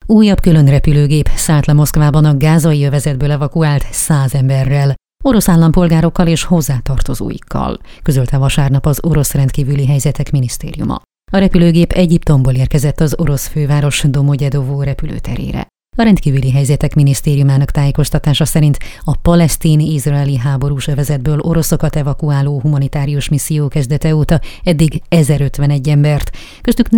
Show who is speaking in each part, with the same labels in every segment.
Speaker 1: Újabb külön repülőgép szállt le Moszkvában a gázai övezetből evakuált 100 emberrel, orosz állampolgárokkal és hozzátartozóikkal, közölte vasárnap az orosz rendkívüli helyzetek minisztériuma. A repülőgép Egyiptomból érkezett az orosz főváros Domodjedovó repülőterére. A rendkívüli helyzetek minisztériumának tájékoztatása szerint a palesztin-izraeli háborús övezetből oroszokat evakuáló humanitárius misszió kezdete óta eddig 1051 embert, köztük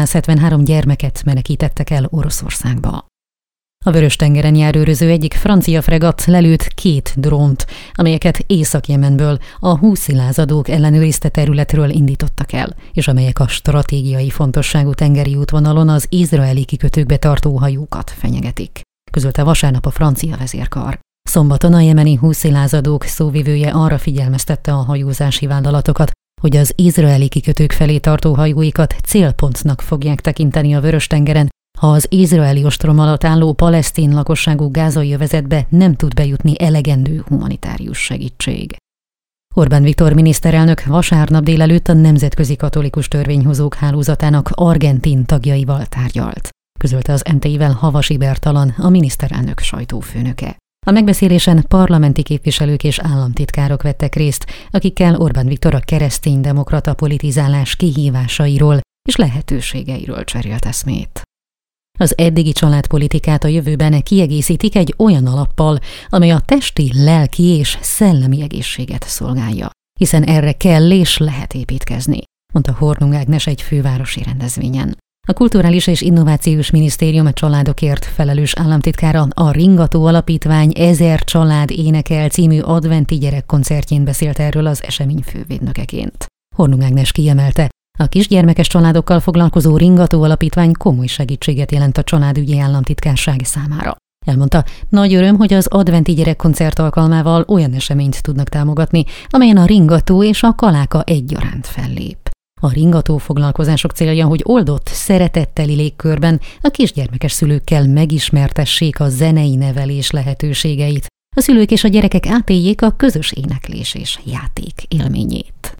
Speaker 1: 473 gyermeket menekítettek el Oroszországba. A Vörös-tengeren járőröző egyik francia fregatt lelőtt 2 drónt, amelyeket Észak-Jemenből, a húszi lázadók ellenőrizte területről indítottak el, és amelyek a stratégiai fontosságú tengeri útvonalon az izraeli kikötőkbe tartó hajókat fenyegetik, közölte vasárnap a francia vezérkar. Szombaton a jemeni húszi lázadók szóvivője arra figyelmeztette a hajózási vállalatokat, hogy az izraeli kikötők felé tartó hajóikat célpontnak fogják tekinteni a Vörös-tengeren, ha az izraeli ostrom alatt álló palesztin lakosságú gázai övezetbe nem tud bejutni elegendő humanitárius segítség. Orbán Viktor miniszterelnök vasárnap délelőtt a Nemzetközi Katolikus Törvényhozók Hálózatának argentin tagjaival tárgyalt, közölte az MTI-vel Havasi Bertalan, a miniszterelnök sajtófőnöke. A megbeszélésen parlamenti képviselők és államtitkárok vettek részt, akikkel Orbán Viktor a kereszténydemokrata politizálás kihívásairól és lehetőségeiről cserélt eszmét. Az eddigi családpolitikát a jövőben kiegészítik egy olyan alappal, amely a testi, lelki és szellemi egészséget szolgálja, hiszen erre kell és lehet építkezni, mondta Hornung Ágnes egy fővárosi rendezvényen. A Kulturális és Innovációs Minisztérium a családokért felelős államtitkára a Ringató Alapítvány 1000 család énekel című adventi gyerekkoncertjén beszélt erről az esemény fővédnökeként. Hornung Ágnes kiemelte, a kisgyermekes családokkal foglalkozó Ringató Alapítvány komoly segítséget jelent a családügyi államtitkárság számára. Elmondta, nagy öröm, hogy az adventi gyerekkoncert alkalmával olyan eseményt tudnak támogatni, amelyen a ringató és a kaláka egyaránt fellép. A ringató foglalkozások célja, hogy oldott, szeretetteli légkörben a kisgyermekes szülőkkel megismertessék a zenei nevelés lehetőségeit. A szülők és a gyerekek átéljék a közös éneklés és játék élményét.